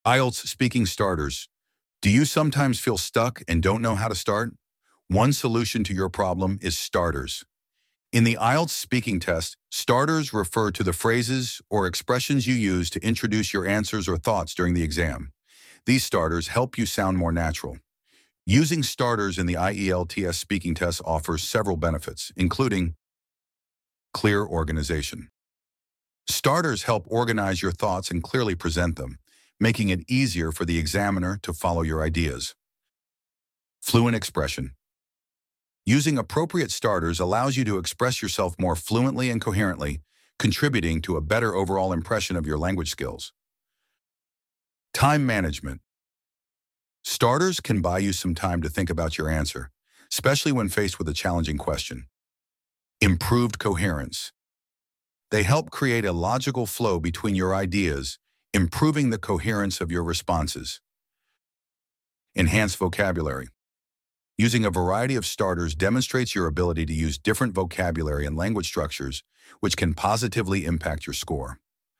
IELTS speaking starters. Do you sometimes feel stuck and don't know how to start? One solution to your problem is starters. In the IELTS speaking test, starters refer to the phrases or expressions you use to introduce your answers or thoughts during the exam. These starters help you sound more natural. Using starters in the IELTS speaking test offers several benefits, including clear organization. Starters help organize your thoughts and clearly present them, making it easier for the examiner to follow your ideas. Fluent expression. Using appropriate starters allows you to express yourself more fluently and coherently, contributing to a better overall impression of your language skills. Time management. Starters can buy you some time to think about your answer, especially when faced with a challenging question. Improved coherence. They help create a logical flow between your ideas, improving the coherence of your responses. Enhanced vocabulary. Using a variety of starters demonstrates your ability to use different vocabulary and language structures, which can positively impact your score.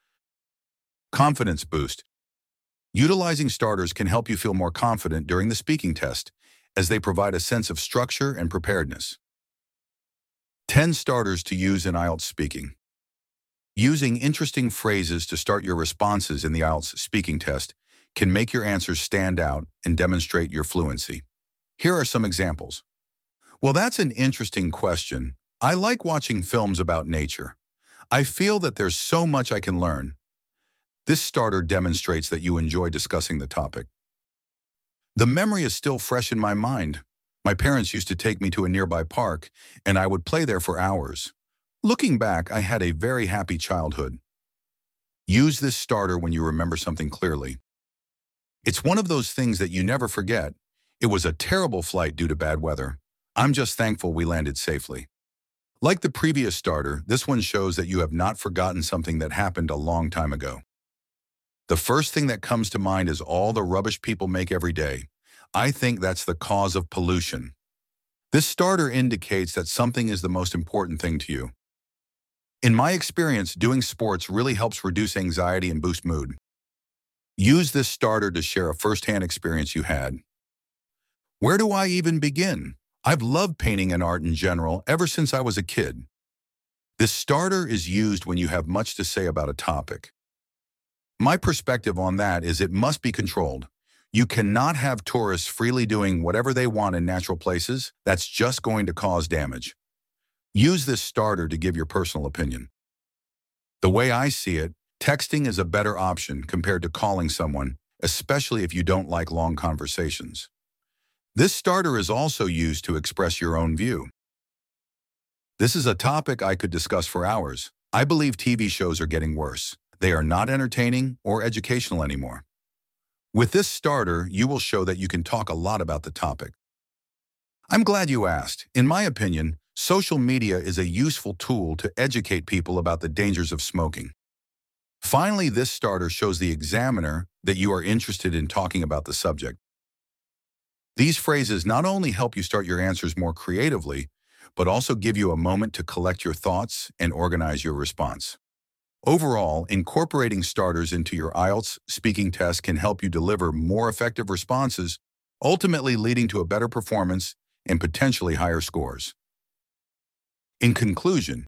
Confidence boost. Utilizing starters can help you feel more confident during the speaking test, as they provide a sense of structure and preparedness. 10 starters to use in IELTS speaking. Using interesting phrases to start your responses in the IELTS speaking test can make your answers stand out and demonstrate your fluency. Here are some examples. Well, that's an interesting question. I like watching films about nature. I feel that there's so much I can learn. This starter demonstrates that you enjoy discussing the topic. The memory is still fresh in my mind. My parents used to take me to a nearby park, and I would play there for hours. Looking back, I had a very happy childhood. Use this starter when you remember something clearly. It's one of those things that you never forget. It was a terrible flight due to bad weather. I'm just thankful we landed safely. Like the previous starter, this one shows that you have not forgotten something that happened a long time ago. The first thing that comes to mind is all the rubbish people make every day. I think that's the cause of pollution. This starter indicates that something is the most important thing to you. In my experience, doing sports really helps reduce anxiety and boost mood. Use this starter to share a first-hand experience you had. Where do I even begin? I've loved painting and art in general ever since I was a kid. This starter is used when you have much to say about a topic. My perspective on that is it must be controlled. You cannot have tourists freely doing whatever they want in natural places. That's just going to cause damage. Use this starter to give your personal opinion. The way I see it, texting is a better option compared to calling someone, especially if you don't like long conversations. This starter is also used to express your own view. This is a topic I could discuss for hours. I believe TV shows are getting worse. They are not entertaining or educational anymore. With this starter, you will show that you can talk a lot about the topic. I'm glad you asked. In my opinion, social media is a useful tool to educate people about the dangers of smoking. Finally, this starter shows the examiner that you are interested in talking about the subject. These phrases not only help you start your answers more creatively, but also give you a moment to collect your thoughts and organize your response. Overall, incorporating starters into your IELTS speaking test can help you deliver more effective responses, ultimately leading to a better performance and potentially higher scores. In conclusion,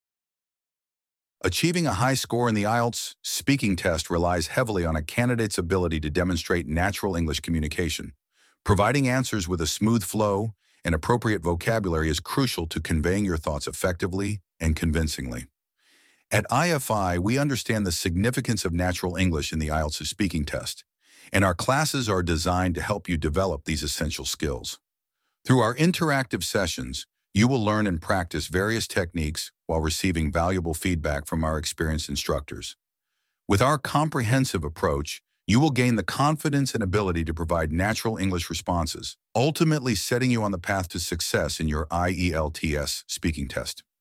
achieving a high score in the IELTS speaking test relies heavily on a candidate's ability to demonstrate natural English communication. Providing answers with a smooth flow and appropriate vocabulary is crucial to conveying your thoughts effectively and convincingly. At IFI, we understand the significance of natural English in the IELTS speaking test, and our classes are designed to help you develop these essential skills. Through our interactive sessions, you will learn and practice various techniques while receiving valuable feedback from our experienced instructors. With our comprehensive approach, you will gain the confidence and ability to provide natural English responses, ultimately setting you on the path to success in your IELTS speaking test.